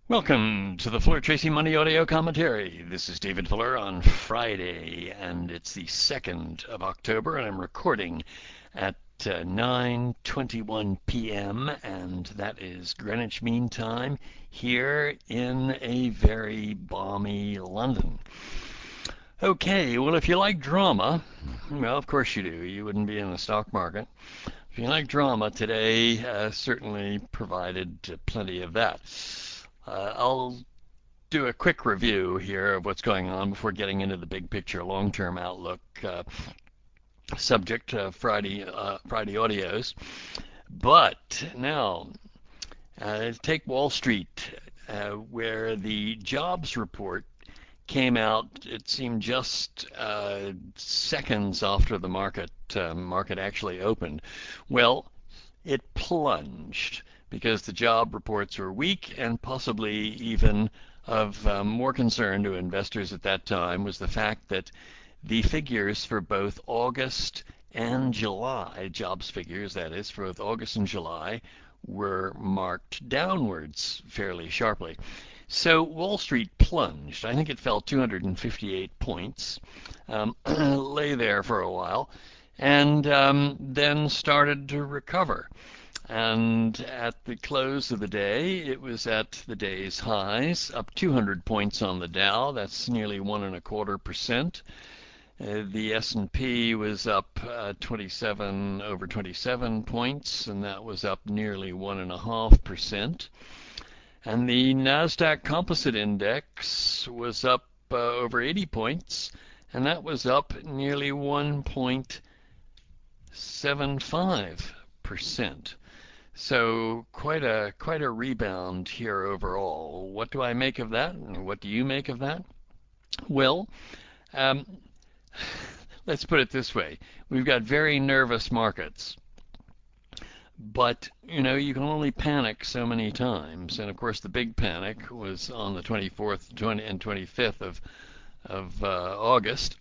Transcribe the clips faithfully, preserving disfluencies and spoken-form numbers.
Welcome to the Fuller Tracy Money Audio Commentary. This is David Fuller on Friday, and it's the second of October, and I'm recording at uh, nine twenty-one p m, and that is Greenwich Mean Time here in a very balmy London. Okay, well, if you like drama, well, of course you do. You wouldn't be in the stock market. If you like drama, today uh, certainly provided uh, plenty of that. Uh, I'll do a quick review here of what's going on before getting into the big picture long-term outlook uh, subject uh, Friday uh, Friday audios. But now, uh, take Wall Street, uh, where the jobs report came out. It seemed just uh, seconds after the market uh, market actually opened. Well, it plunged because the job reports were weak, and possibly even of um, more concern to investors at that time was the fact that the figures for both August and July, jobs figures that is, for both August and July, were marked downwards fairly sharply. So Wall Street plunged. I think it fell two hundred fifty-eight points, um, lay there for a while, and um, then started to recover. And at the close of the day, it was at the day's highs, up two hundred points on the Dow. That's nearly one and a quarter percent. Uh, the S and P was up uh, twenty-seven over twenty-seven points, and that was up nearly one and a half percent. And the Nasdaq Composite Index was up uh, over eighty points, and that was up nearly one point seven five percent. So quite a quite a rebound here overall. What do I make of that? And what do you make of that? Well, um, let's put it this way: we've got very nervous markets, but you know you can only panic so many times. And of course, the big panic was on the twenty-fourth and twenty-fifth of of uh, August,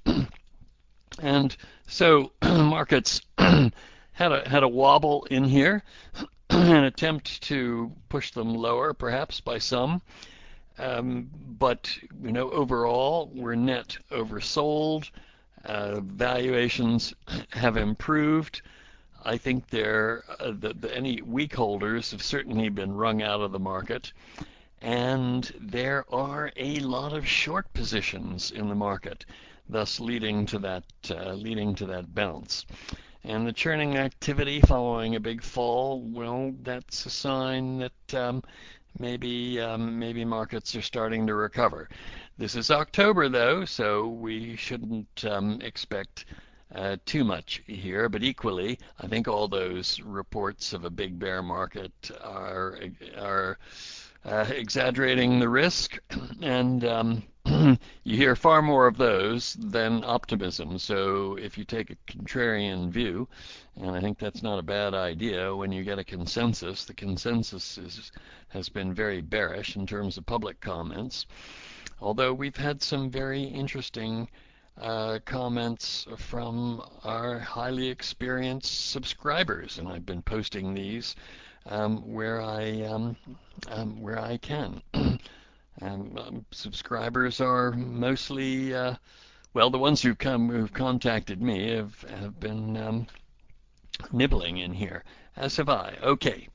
and so markets had a had a wobble in here, an attempt to push them lower, perhaps by some. Um, but you know, overall, we're net oversold. Uh, valuations have improved. I think they're, uh, the, the, any weak holders have certainly been wrung out of the market, and there are a lot of short positions in the market, thus leading to that uh, leading to that bounce. And the churning activity following a big fall, well, that's a sign that um, maybe um, maybe markets are starting to recover. This is October, though, so we shouldn't um, expect uh, too much here. But equally, I think all those reports of a big bear market are are uh, exaggerating the risk, and um, you hear far more of those than optimism. So if you take a contrarian view, and I think that's not a bad idea, when you get a consensus, the consensus is, has been very bearish in terms of public comments, although we've had some very interesting uh, comments from our highly experienced subscribers, and I've been posting these um, where I um, um, where I can. um, um, subscribers are mostly uh, well, the ones who come who've contacted me have have been um, nibbling in here, as have I. Okay.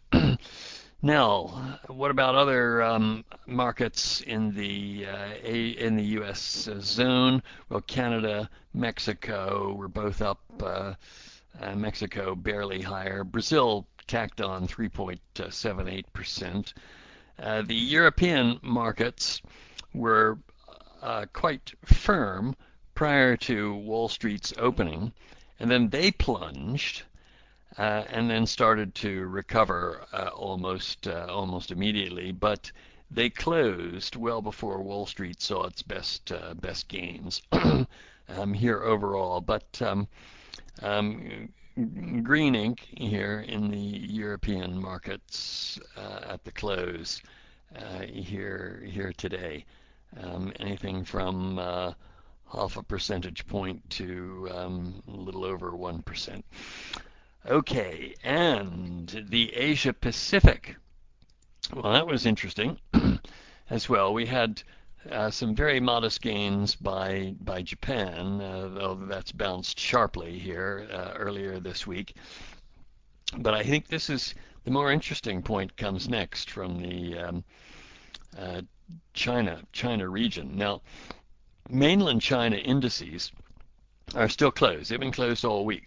Now, what about other um, markets in the uh, a, in the U S zone? Well, Canada, Mexico were both up. Uh, uh, Mexico barely higher. Brazil tacked on three point seven eight percent. Uh, the European markets were uh, quite firm prior to Wall Street's opening, and then they plunged uh, and then started to recover uh, almost uh, almost immediately. But they closed well before Wall Street saw its best uh, best gains um, here overall. But um, um, green ink here in the European markets uh, at the close uh, here here today. Um, anything from uh, half a percentage point to um, a little over one percent. Okay, and the Asia Pacific. Well, that was interesting. as well. We had uh, some very modest gains by by Japan, uh, though that's bounced sharply here uh, earlier this week. But I think this is the more interesting point comes next from the um, uh, China China region. Now, mainland China indices are still closed. They've been closed all week,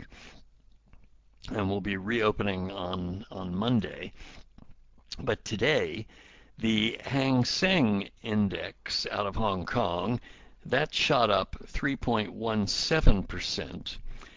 and will be reopening on on Monday. But today, the Hang Seng Index out of Hong Kong, that shot up three point one seven percent,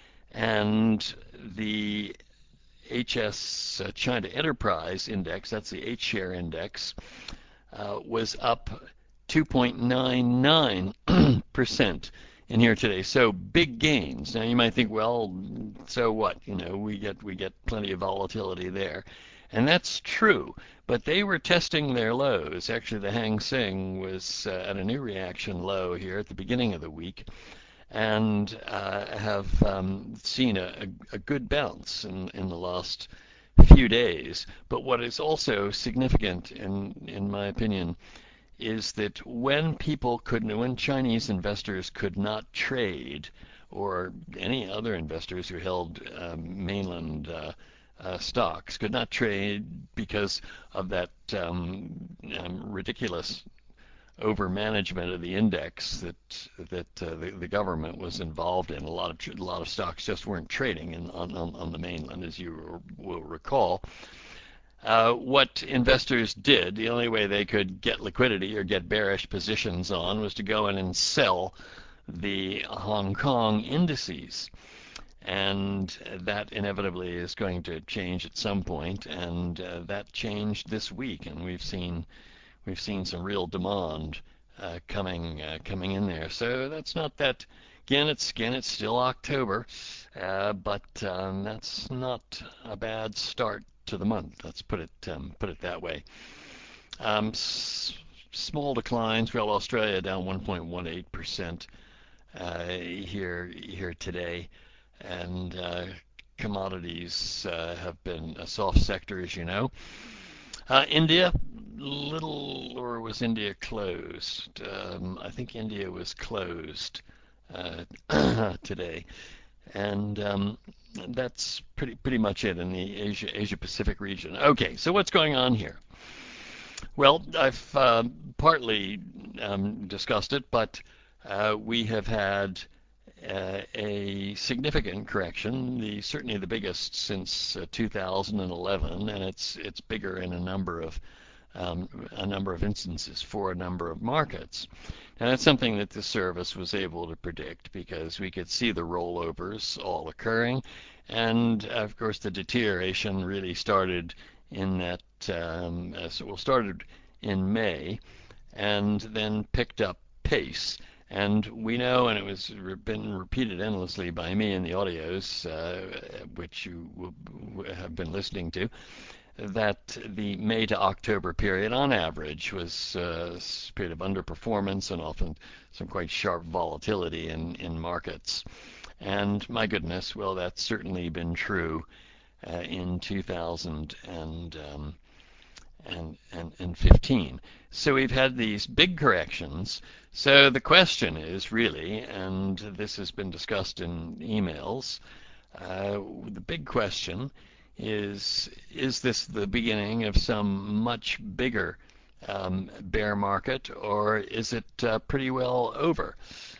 and the H S uh, China Enterprise Index, that's the H-share index, uh, was up two point nine nine percent in here today. So big gains. Now you might think, well, so what? You know, we get we get plenty of volatility there. And that's true, but they were testing their lows. Actually, the Hang Seng was uh, at a new reaction low here at the beginning of the week, and uh, have um, seen a, a, a good bounce in, in the last few days. But what is also significant, in in my opinion, is that when people couldn't, when Chinese investors could not trade, or any other investors who held um, mainland uh, uh, stocks could not trade because of that um, um, ridiculous over management of the index that that uh, the, the government was involved in. A lot of a lot of stocks just weren't trading in, on, on on the mainland, as you will recall. Uh, what investors did, the only way they could get liquidity or get bearish positions on, was to go in and sell the Hong Kong indices. And that inevitably is going to change at some point, and uh, that changed this week, and we've seen we've seen some real demand uh, coming uh, coming in there. So that's not that. Again, it's again it's still October, uh, but um, that's not a bad start to the month. Let's put it um, put it that way. Um, s- small declines. Well, Australia down one point one eight percent uh, here here today, and uh, commodities uh, have been a soft sector, as you know. Uh, India, little, or was India closed? Um, I think India was closed uh, today, and um, that's pretty pretty much it in the Asia Asia Pacific region. Okay, so what's going on here? Well, I've uh, partly um, discussed it, but uh, we have had uh, a significant correction, the certainly the biggest since uh, two thousand eleven, and it's it's bigger in a number of um, a number of instances for a number of markets. And that's something that the service was able to predict because we could see the rollovers all occurring, and of course the deterioration really started in that um, so well started in May, and then picked up pace. And we know, and it was been repeated endlessly by me in the audios, uh, which you have been listening to, that the May to October period, on average, was uh, a period of underperformance and often some quite sharp volatility in, in markets. And my goodness, well, that's certainly been true uh, in two thousand and, um, and, and, and fifteen. So we've had these big corrections. So the question is really, and this has been discussed in emails, uh, the big question is, is this the beginning of some much bigger um, bear market, or is it uh, pretty well over?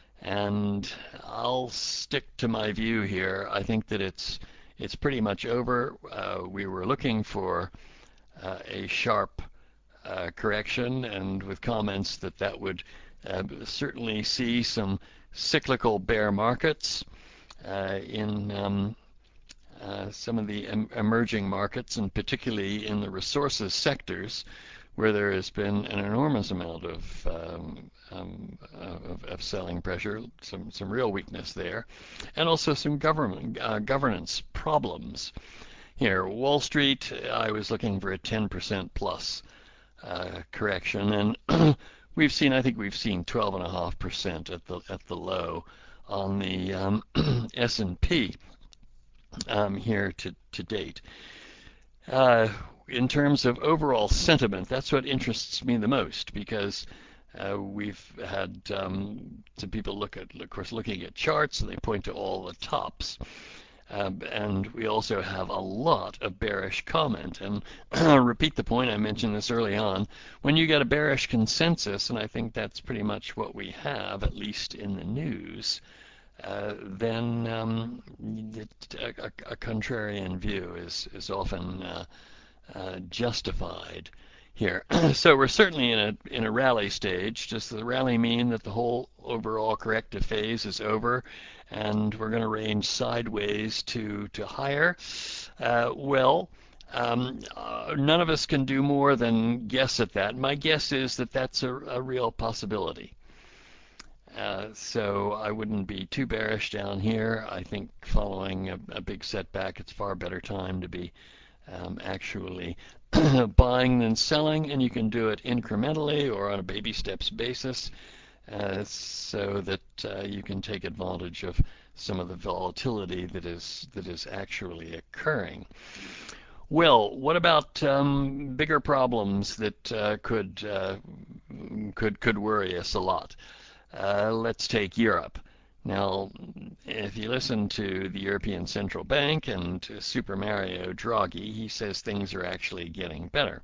And I'll stick to my view here. I think that it's it's pretty much over. Uh, we were looking for uh, a sharp uh, correction, and with comments that that would uh, certainly see some cyclical bear markets uh, in um, uh, some of the em- emerging markets, and particularly in the resources sectors, where there has been an enormous amount of, um, um, of, of selling pressure, some some real weakness there, and also some government uh, governance problems. Here, Wall Street, I was looking for a ten percent plus uh, correction, and we've seen, I think we've seen twelve point five percent at the at the low on the um, S and P um, here to to date. Uh, in terms of overall sentiment, that's what interests me the most because uh, we've had um, some people look at, of course, looking at charts and they point to all the tops. Um, and we also have a lot of bearish comment. And I'll repeat the point, I mentioned this early on. When you get a bearish consensus, and I think that's pretty much what we have, at least in the news, uh, then um, a, a, a contrarian view is, is often uh, uh, justified here. So we're certainly in a in a rally stage. Does the rally mean that the whole overall corrective phase is over and we're going to range sideways to to higher? Uh, well, um, uh, none of us can do more than guess at that. My guess is that that's a, a real possibility. Uh, so I wouldn't be too bearish down here. I think following a, a big setback, it's far better time to be um, actually buying than selling, and you can do it incrementally or on a baby steps basis uh, so that uh, you can take advantage of some of the volatility that is that is actually occurring. Well, what about um, bigger problems that uh, could uh, could could worry us a lot? Uh, let's take Europe. Now, if you listen to the European Central Bank and to Super Mario Draghi, he says things are actually getting better.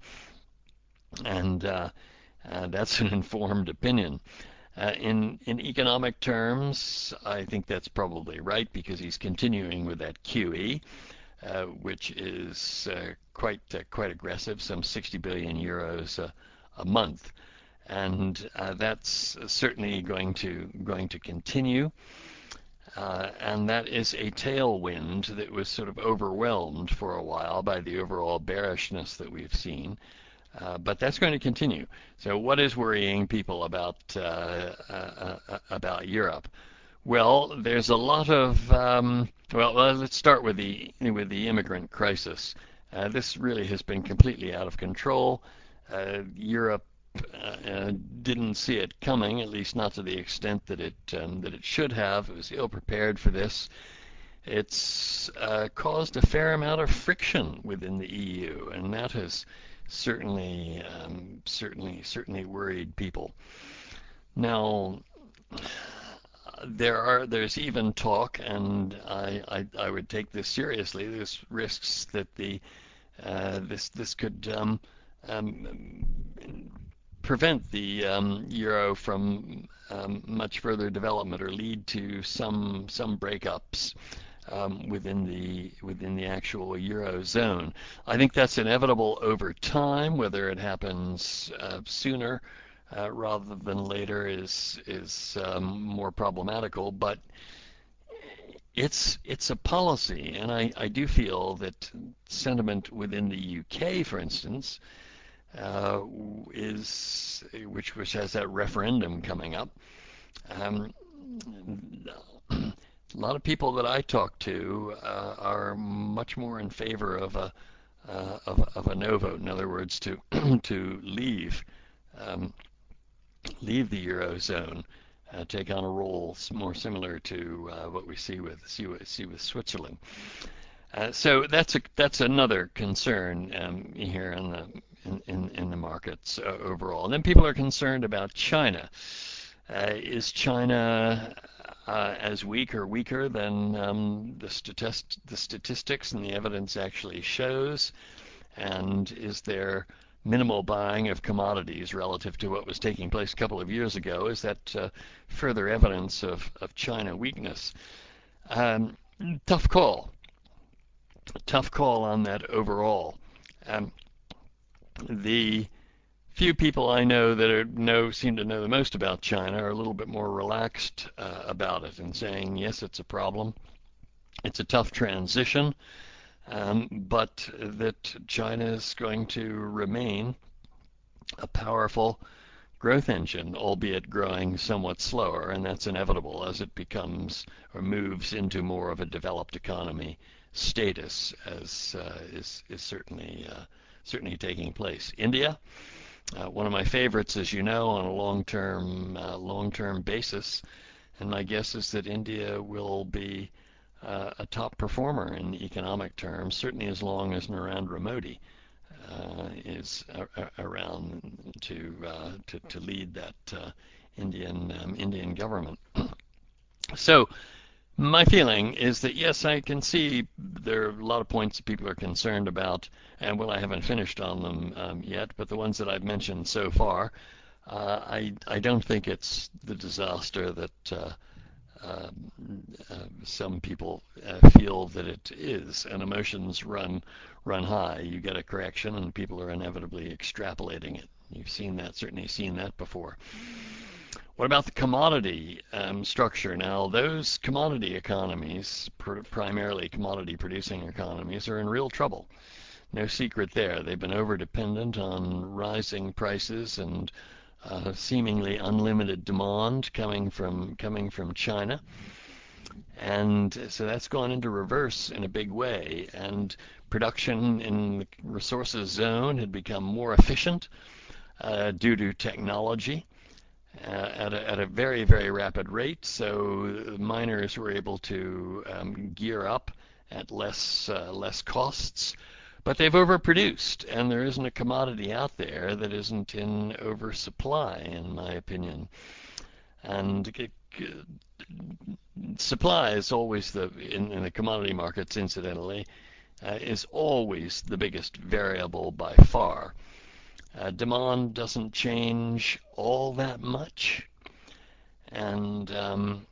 And uh, uh, that's an informed opinion. Uh, in, in economic terms, I think that's probably right because he's continuing with that Q E, uh, which is uh, quite uh, quite aggressive, some sixty billion euros a, a month. And uh, that's certainly going to going to continue. Uh, and that is a tailwind that was sort of overwhelmed for a while by the overall bearishness that we've seen. Uh, but that's going to continue. So what is worrying people about uh, uh, uh, about Europe? Well, there's a lot of um, well, let's start with the with the immigrant crisis. Uh, this really has been completely out of control. Uh, Europe uh, didn't see it coming, at least not to the extent that it um, that it should have. It was ill prepared for this. It's uh, caused a fair amount of friction within the E U, and that has certainly um, certainly certainly worried people. Now, there are there's even talk, and I, I, I would take this seriously. There's risks that the uh, this this could um, um, prevent the um, euro from um, much further development or lead to some some breakups um, within the within the actual eurozone. I think that's inevitable over time. Whether it happens uh, sooner uh, rather than later is is um, more problematical, but it's it's a policy, and I, I do feel that sentiment within the U K, for instance, uh, is which which has that referendum coming up. Um, a lot of people that I talk to uh, are much more in favor of a uh, of, of a no vote. In other words, to to leave um, leave the eurozone, uh, take on a role more similar to uh, what we see with see with, see with Switzerland. Uh, so that's a that's another concern um, here in the in, in, in the markets uh, overall. And then people are concerned about China. Uh, is China uh, as weak or weaker than um, the, statist- the statistics and the evidence actually shows? And is there minimal buying of commodities relative to what was taking place a couple of years ago? Is that uh, further evidence of, of China weakness? Um, tough call. Tough call on that overall. Um, the few people I know that are, know seem to know the most about China are a little bit more relaxed uh, about it and saying, yes, it's a problem. It's a tough transition, um, but that China is going to remain a powerful growth engine, albeit growing somewhat slower, and that's inevitable as it becomes or moves into more of a developed economy status, as uh, is is certainly uh, certainly taking place. India, uh, one of my favorites, as you know, on a long-term uh, long-term basis, and my guess is that India will be uh, a top performer in economic terms, certainly as long as Narendra Modi uh, is a, a, around to, uh, to to lead that uh, Indian um, Indian government. So my feeling is that yes, I can see there are a lot of points that people are concerned about, and well, I haven't finished on them um, yet, but the ones that I've mentioned so far, uh, I I don't think it's the disaster that uh, uh, uh, some people uh, feel that it is, and emotions run run high. You get a correction, and people are inevitably extrapolating it. You've seen that, certainly seen that before. What about the commodity um, structure? Now, those commodity economies, pr- primarily commodity producing economies, are in real trouble. No secret there. They've been over dependent on rising prices and uh, seemingly unlimited demand coming from coming from China. And so that's gone into reverse in a big way. And production in the resources zone had become more efficient uh, due to technology uh, at, a, at a very, very rapid rate. So miners were able to um, gear up at less uh, less costs. But they've overproduced, and there isn't a commodity out there that isn't in oversupply, in my opinion. And supply is always the in, in the commodity markets, incidentally, uh, is always the biggest variable by far. Uh, demand doesn't change all that much, and um,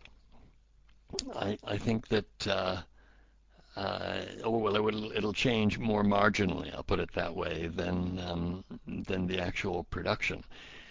I, I think that uh, uh, oh, well, it will, it'll change more marginally. I'll put it that way than um, than the actual production.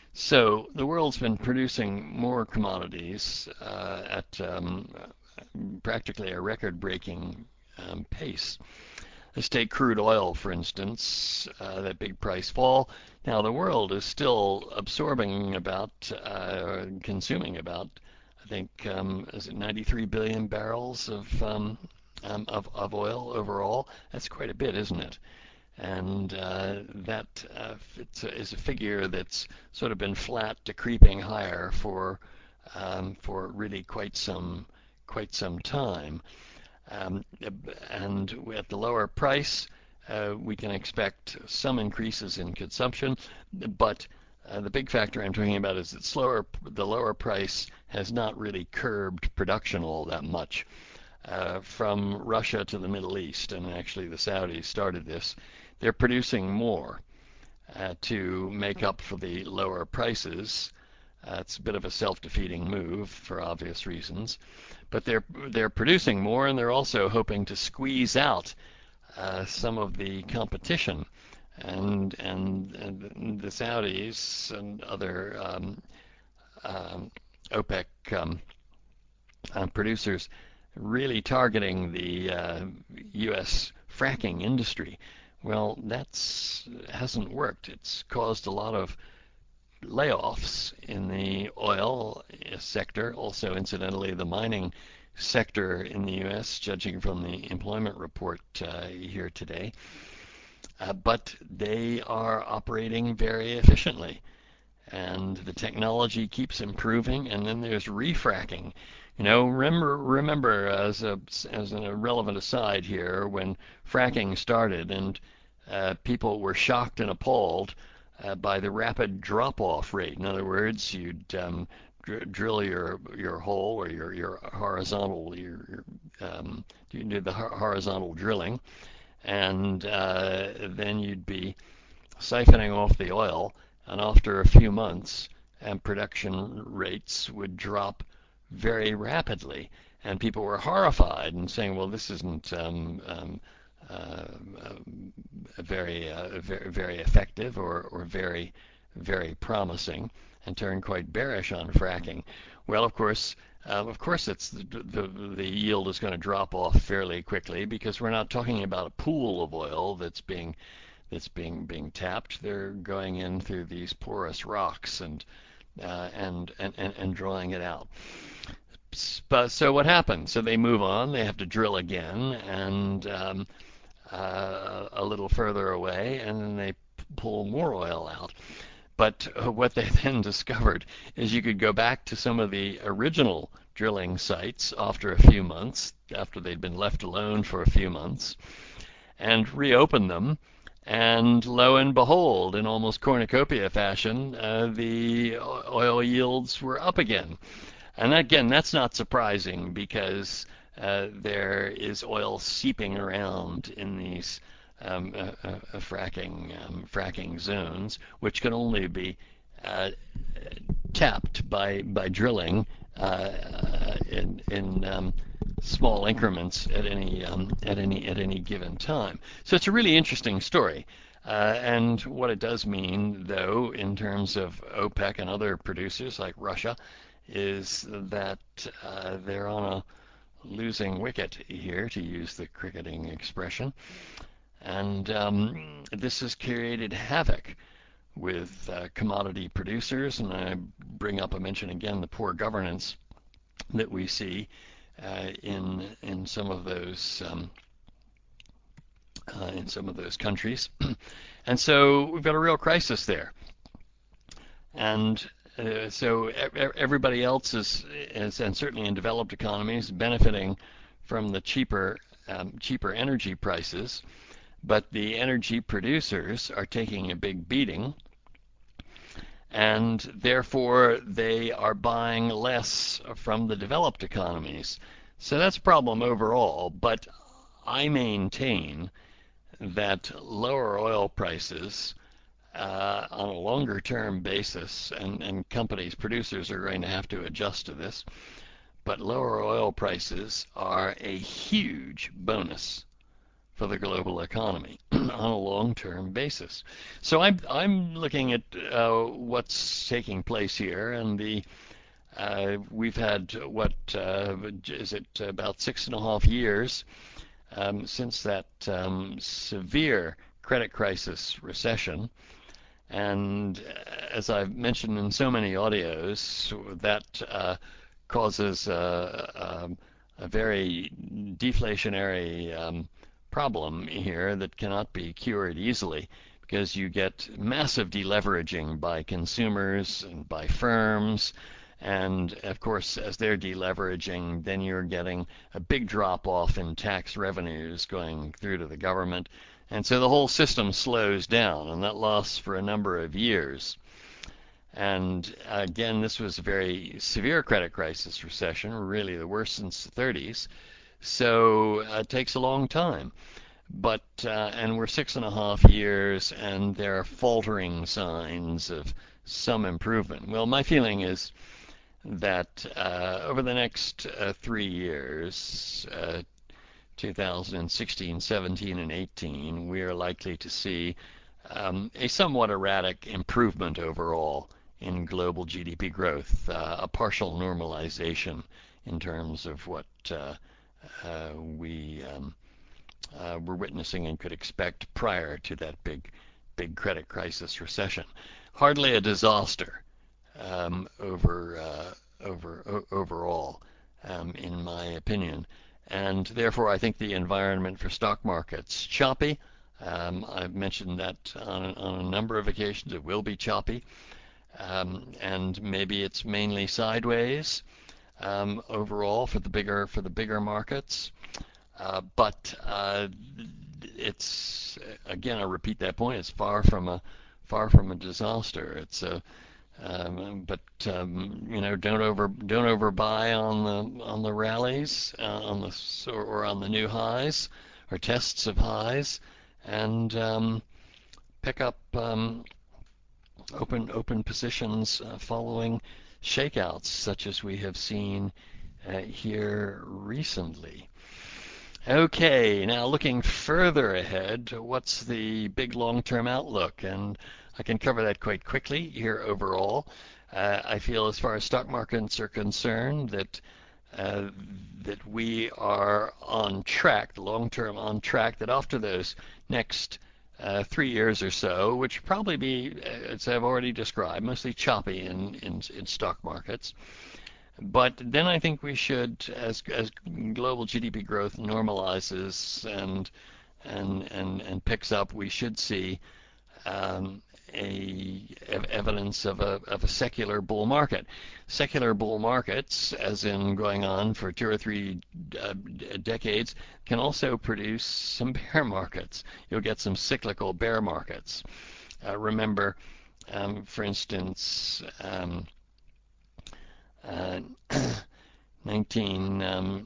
So the world's been producing more commodities uh, at um, practically a record-breaking um, pace. Let's take crude oil, for instance, uh, that big price fall. Now the world is still absorbing about, uh, consuming about, I think, um, is it ninety-three billion barrels of, um, um, of of oil overall? That's quite a bit, isn't it? And uh, that uh, is a figure that's sort of been flat to creeping higher for um, for really quite some quite some time. Um, and at the lower price, uh, we can expect some increases in consumption, but uh, the big factor I'm talking about is that slower, the lower price has not really curbed production all that much. Uh, from Russia to the Middle East, and actually the Saudis started this, they're producing more uh, to make up for the lower prices. Uh, it's a bit of a self-defeating move for obvious reasons, but they're they're producing more, and they're also hoping to squeeze out uh, some of the competition. And, and and the Saudis and other um, um, OPEC um, uh, producers really targeting the uh, U S fracking industry. Well, that's hasn't worked. It's caused a lot of layoffs in the oil sector, also incidentally the mining sector in the U S, judging from the employment report uh, here today. Uh, but they are operating very efficiently, and the technology keeps improving. And then there's refracking. You know, remember, remember as a as a relevant aside here, when fracking started, and uh, people were shocked and appalled uh, by the rapid drop-off rate. In other words, you'd um, dr- drill your your hole or your your horizontal your, your um, you do the horizontal drilling, and uh, then you'd be siphoning off the oil, and after a few months, and production rates would drop very rapidly, and people were horrified and saying, "Well, this isn't um, um, uh, um, very, uh, very, very effective or, or very, very promising," and turned quite bearish on fracking. Well, of course, um, of course, it's the, the the yield is going to drop off fairly quickly because we're not talking about a pool of oil that's being that's being being tapped. They're going in through these porous rocks and uh, and, and and and drawing it out. But so what happens? So they move on. They have to drill again, and um, uh, a little further away, and then they pull more oil out. But uh, what they then discovered is you could go back to some of the original drilling sites after a few months, after they'd been left alone for a few months, and reopen them And lo and behold, in almost cornucopia fashion, uh, the oil yields were up again. And again, that's not surprising because uh, there is oil seeping around in these um, uh, uh, fracking um, fracking zones, which can only be uh, tapped by by drilling uh, in in um, small increments at any um, at any at any given time. So it's a really interesting story. Uh, and what it does mean, though, in terms of OPEC and other producers like Russia, is that uh, they're on a losing wicket here, to use the cricketing expression. And um, this has created havoc with uh, commodity producers. And I bring up, I mention again, the poor governance that we see uh, in in some of those um, uh, in some of those countries. And so we've got a real crisis there. And uh, so everybody else is, is, and certainly in developed economies, benefiting from the cheaper um, cheaper energy prices, but the energy producers are taking a big beating, and therefore they are buying less from the developed economies. So that's a problem overall, but I maintain that lower oil prices uh, on a longer term basis, and, and companies, producers are going to have to adjust to this, but lower oil prices are a huge bonus for the global economy on a long-term basis. So I'm I'm looking at uh, what's taking place here, and the uh, we've had what uh, is it about six and a half years um, since that um, severe credit crisis recession. And as I've mentioned in so many audios, that uh, causes a, a, a very deflationary um, problem here that cannot be cured easily, because you get massive deleveraging by consumers and by firms. And of course, as they're deleveraging, then you're getting a big drop off in tax revenues going through to the government. And so the whole system slows down, and that lasts for a number of years. And again, this was a very severe credit crisis recession, really the worst since the thirties. So uh, it takes a long time. But uh, and we're six and a half years, and there are faltering signs of some improvement. Well, my feeling is that uh, over the next uh, three years, uh, two thousand sixteen, seventeen, and eighteen, we are likely to see um, a somewhat erratic improvement overall in global G D P growth, uh, a partial normalization in terms of what uh, uh, we um, uh, were witnessing and could expect prior to that big, big credit crisis recession. Hardly a disaster um, over uh, over o- overall, um, in my opinion. And therefore, I think the environment for stock markets choppy. Um, I've mentioned that on, on a number of occasions. It will be choppy, um, and maybe it's mainly sideways um, overall for the bigger for the bigger markets. Uh, but uh, it's again, I repeat that point. It's far from a far from a disaster. It's a um, but um, you know, don't over don't overbuy on the on the rallies, uh, on the or, or on the new highs or tests of highs, and um, pick up um, open open positions uh, following shakeouts such as we have seen uh, here recently. Okay, now looking further ahead, what's the big long-term outlook? And I can cover that quite quickly here overall. Uh, I feel as far as stock markets are concerned that uh, that we are on track, long-term on track, that after those next uh, three years or so, which probably be, as I've already described, mostly choppy in, in, in stock markets. But then I think we should, as as global G D P growth normalizes and and and and picks up, we should see um, a evidence of a of a secular bull market. Secular bull markets, as in going on for two or three uh, decades, can also produce some bear markets. You'll get some cyclical bear markets. Uh, remember, um, for instance, um, uh, nineteen um,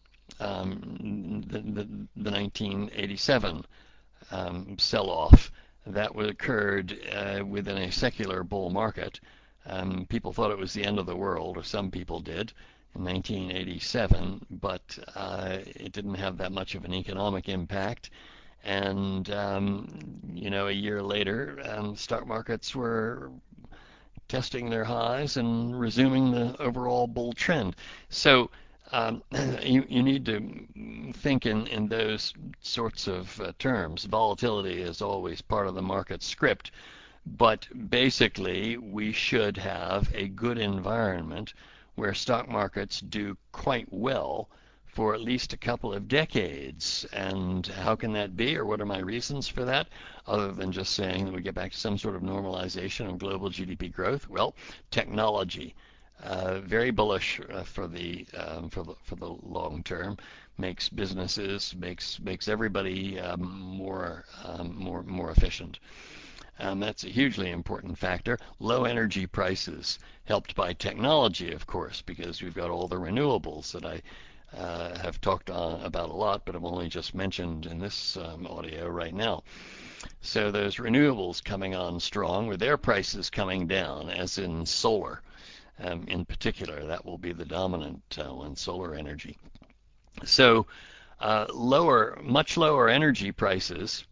um, the, the, the nineteen eighty-seven um, sell-off that occurred uh, within a secular bull market. Um, people thought it was the end of the world, or some people did, in nineteen eighty-seven, but uh, it didn't have that much of an economic impact. And um, you know, a year later, um, stock markets were testing their highs and resuming the overall bull trend. So um, you, you need to think in, in those sorts of uh, terms. Volatility is always part of the market script, but basically we should have a good environment where stock markets do quite well for at least a couple of decades. And how can that be, or what are my reasons for that, other than just saying that we get back to some sort of normalization of global G D P growth? Well, technology, uh, very bullish uh, for the um, for the for the long term, makes businesses, makes makes everybody um, more um, more more efficient. Um, that's a hugely important factor. Low energy prices, helped by technology, of course, because we've got all the renewables that I uh, have talked on, about a lot, but I've only just mentioned in this um, audio right now. So those renewables coming on strong, with their prices coming down, as in solar um, in particular, that will be the dominant uh, one, solar energy. So uh, lower, much lower energy prices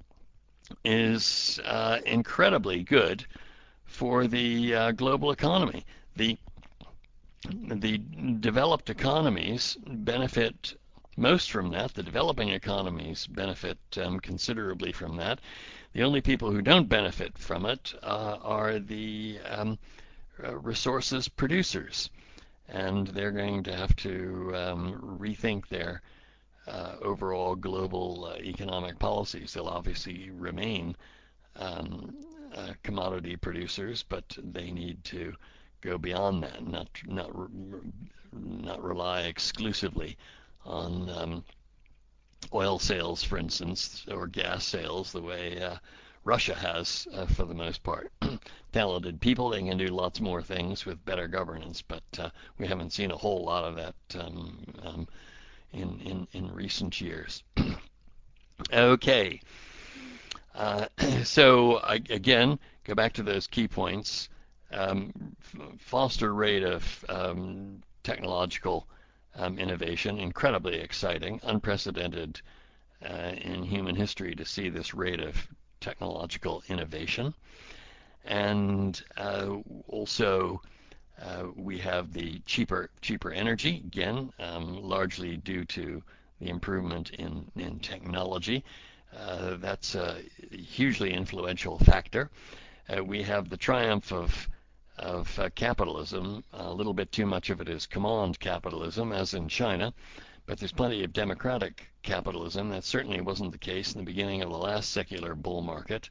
is uh, incredibly good for the uh, global economy. The the developed economies benefit most from that. The developing economies benefit um, considerably from that. The only people who don't benefit from it uh, are the um, uh, resources producers, and they're going to have to um, rethink their uh, overall global uh, economic policies. They'll obviously remain um, uh, commodity producers, but they need to go beyond that, not not not rely exclusively on um, oil sales, for instance, or gas sales, the way uh, Russia has uh, for the most part. Talented people, they can do lots more things with better governance, but uh, we haven't seen a whole lot of that um, um, in, in in recent years. Okay. Uh, so I, again, go back to those key points. Um, faster rate of um, technological um, innovation, incredibly exciting, unprecedented uh, in human history to see this rate of technological innovation. And uh, also uh, we have the cheaper cheaper energy, again, um, largely due to the improvement in, in technology. Uh, that's a hugely influential factor. Uh, we have the triumph of of uh, capitalism. A little bit too much of it is command capitalism, as in China, but there's plenty of democratic capitalism. That certainly wasn't the case in the beginning of the last secular bull market.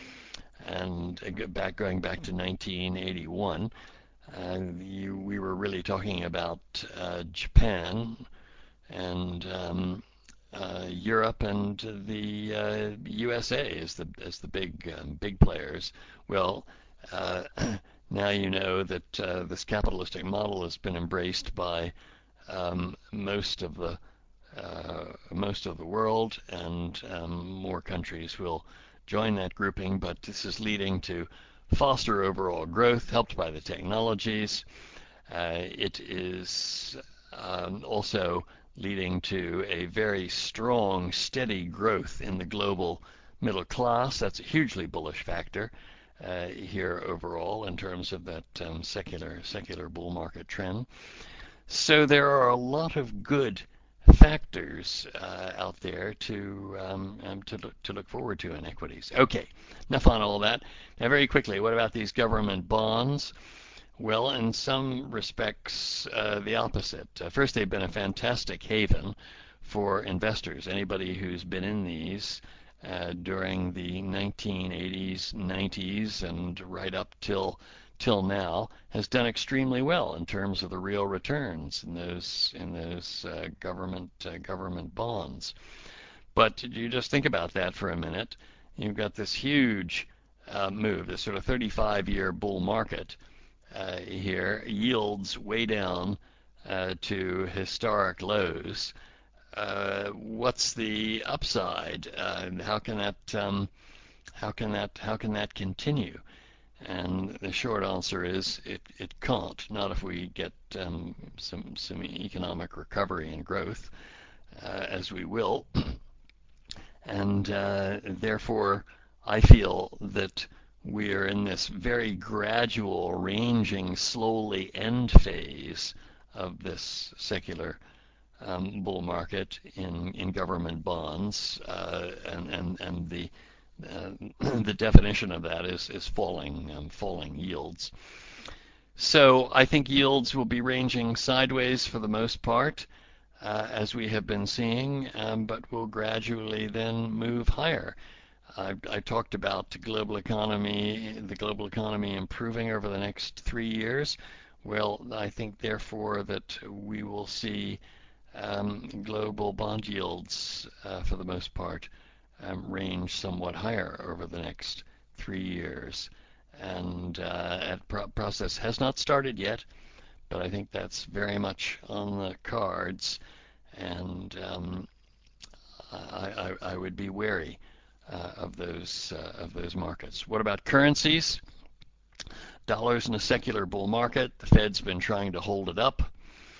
And uh, back going back to nineteen eighty-one, uh, you, we were really talking about uh, Japan and um, uh, Europe and the uh, U S A as the as the big um, big players. Well, uh, now you know that uh, this capitalistic model has been embraced by um, most of the uh, most of the world, and um, more countries will join that grouping. But this is leading to faster overall growth, helped by the technologies. Uh, it is um, also leading to a very strong, steady growth in the global middle class. That's a hugely bullish factor uh, here overall in terms of that um, secular secular bull market trend. So there are a lot of good factors uh, out there to um, um, to look to look forward to in equities. Okay, enough on all that. Now, very quickly, what about these government bonds? Well, in some respects, uh, the opposite. Uh, first, they've been a fantastic haven for investors. Anybody who's been in these uh, during the nineteen eighties, nineties, and right up till till now has done extremely well in terms of the real returns in those in those uh, government uh, government bonds. But you just think about that for a minute. You've got this huge uh, move, this sort of thirty-five-year bull market uh, here, yields way down uh, to historic lows. Uh, what's the upside? Uh, how can that um, how can that how can that continue? And the short answer is it, it can't. Not if we get um, some some economic recovery and growth, uh, as we will. And uh, therefore, I feel that we are in this very gradual, ranging, slowly end phase of this secular um, bull market in, in government bonds, uh, and, and, and the uh, the definition of that is, is falling um, falling yields. So I think yields will be ranging sideways for the most part, uh, as we have been seeing, um, but will gradually then move higher. I, I talked about the global economy, the global economy improving over the next three years. Well, I think therefore that we will see um, global bond yields, uh, for the most part, um, range somewhat higher over the next three years. And uh, that pro- process has not started yet, but I think that's very much on the cards. And um, I, I, I would be wary uh, of those uh, of those markets. What about currencies? Dollars in a secular bull market. The Fed's been trying to hold it up.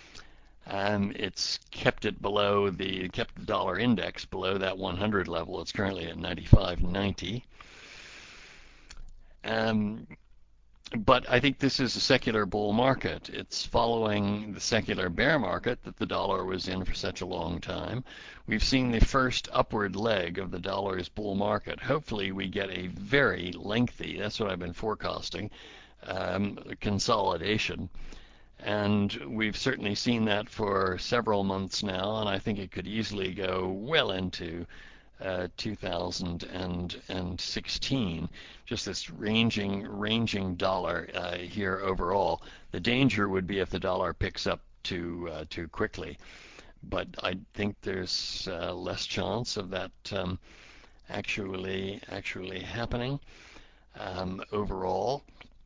Um, it's kept it below the kept the dollar index below that one hundred level. It's currently at ninety-five ninety. Um, but I think this is a secular bull market. It's following the secular bear market that the dollar was in for such a long time. We've seen the first upward leg of the dollar's bull market. Hopefully we get a very lengthy, that's what I've been forecasting, um, consolidation. And we've certainly seen that for several months now, and I think it could easily go well into uh, two thousand sixteen. Just this ranging, ranging dollar uh, here overall. The danger would be if the dollar picks up too uh, too quickly, but I think there's uh, less chance of that um, actually actually happening um, overall.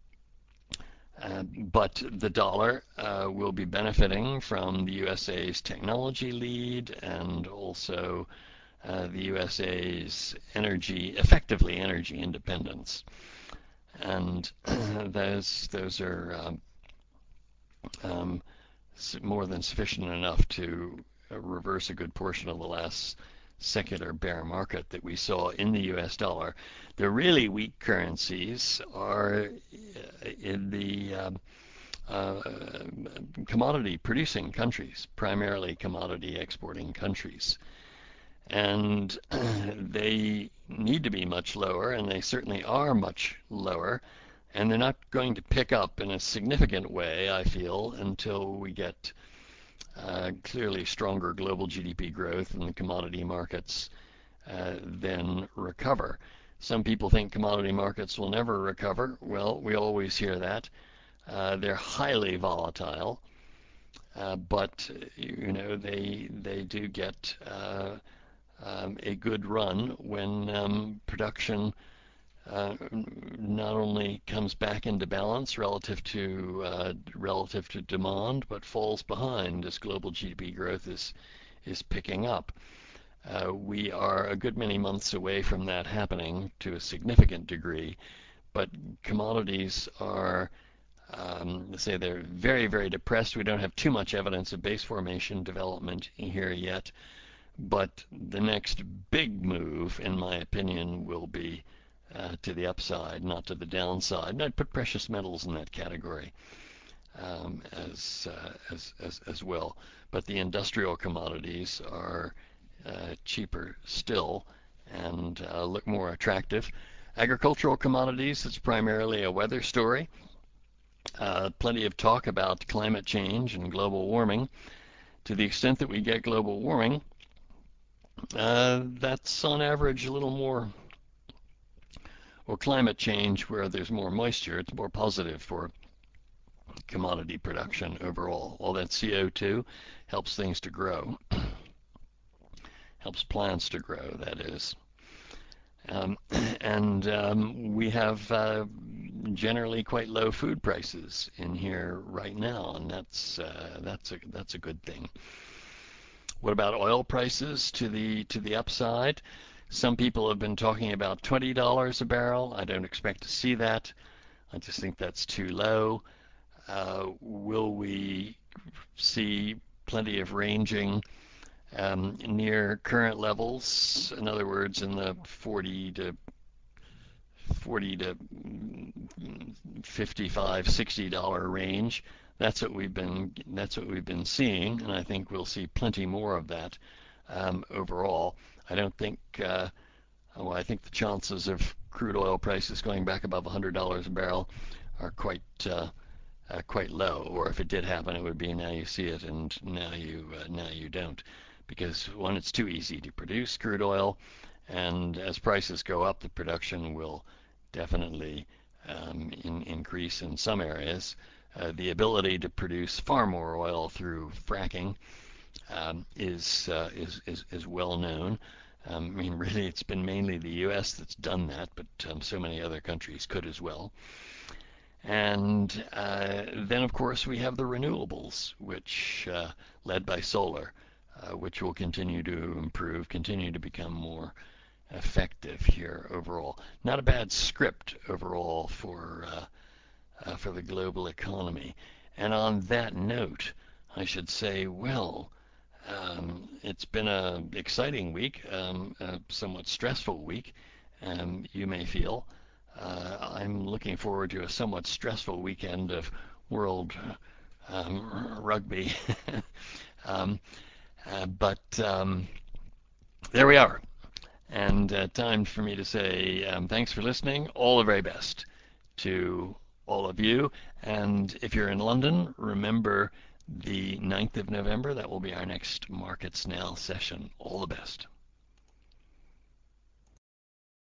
Uh, but the dollar uh, will be benefiting from the U S A's technology lead and also uh, the U S A's energy, effectively energy independence. And those those are um, um, more than sufficient enough to uh, reverse a good portion of the last secular bear market that we saw in the U S dollar. The really weak currencies are uh, in the um, uh, commodity producing countries, primarily commodity exporting countries. And they need to be much lower, and they certainly are much lower. And they're not going to pick up in a significant way, I feel, until we get uh, clearly stronger global G D P growth and the commodity markets uh, then recover. Some people think commodity markets will never recover. Well, we always hear that. Uh, they're highly volatile, uh, but you know they they do get uh, um, a good run when um, production uh, not only comes back into balance relative to uh, relative to demand, but falls behind as global G D P growth is is picking up. Uh, we are a good many months away from that happening to a significant degree, but commodities are, um, say, they're very, very depressed. We don't have too much evidence of base formation development here yet, but the next big move, in my opinion, will be uh, to the upside, not to the downside. And I'd put precious metals in that category um, as, uh, as, as, as well. But the industrial commodities are uh, cheaper still and uh, look more attractive. Agricultural commodities, it's primarily a weather story. Uh, plenty of talk about climate change and global warming. To the extent that we get global warming, Uh, that's on average a little more, well, climate change where there's more moisture, it's more positive for commodity production overall. All that C O two helps things to grow, helps plants to grow, that is. Um, and um, we have uh, generally quite low food prices in here right now, and that's uh, that's a that's a good thing. What about oil prices to the to the upside? Some people have been talking about twenty dollars a barrel. I don't expect to see that. I just think that's too low. Uh, will we see plenty of ranging um, near current levels? In other words, in the forty to forty to fifty-five, sixty dollar range. That's what we've been that's what we've been seeing, and I think we'll see plenty more of that um, overall. I don't think uh, well, I think the chances of crude oil prices going back above one hundred dollars a barrel are quite uh, uh, quite low. Or if it did happen, it would be now you see it and now you uh, now you don't, because one, it's too easy to produce crude oil, and as prices go up, the production will definitely um, in, increase in some areas. Uh, the ability to produce far more oil through fracking um, is, uh, is is is well known. Um, I mean, really, it's been mainly the U S that's done that, but um, so many other countries could as well. And uh, then, of course, we have the renewables, which, uh, led by solar, uh, which will continue to improve, continue to become more effective here overall. Not a bad script overall for uh, uh, for the global economy. And on that note, I should say, well, um, it's been an exciting week, um, a somewhat stressful week, um, you may feel. Uh, I'm looking forward to a somewhat stressful weekend of World um, Rugby. um, uh, but um, there we are. And uh, time for me to say um, thanks for listening. All the very best to all of you. And if you're in London, remember the ninth of November. That will be our next Markets Now session. All the best.